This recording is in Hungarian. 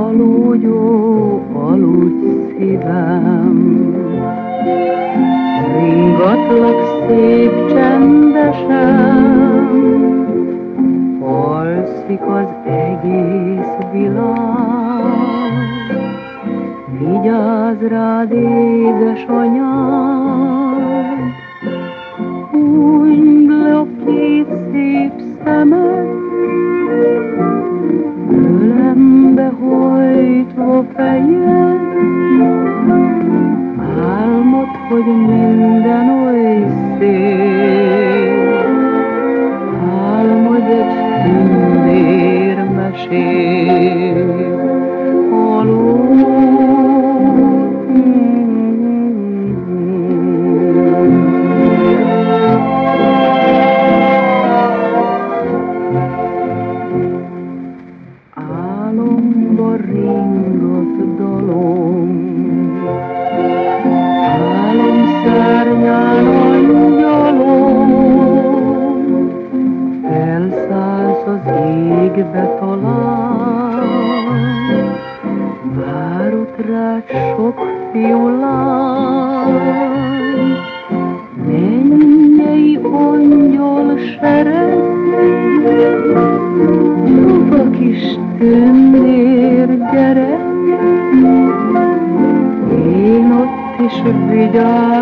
Aludj, aludj szívem, ringatlak szép csendesen, alszik az egész világ. Vigyázz rád, édesanyád, hunyd le a két szép szemed, ölembe hajtva fejed, álmod, hogy minden oly szép, álmod egy tündérmesét, aludj. Álomba ringat dalom, álomszárnyán angyalom, felszállsz az égbe talán, várott rád sok fiú lány, mennyei angyal sereg, csupa kis tündér gyerek, én ott is vigyázom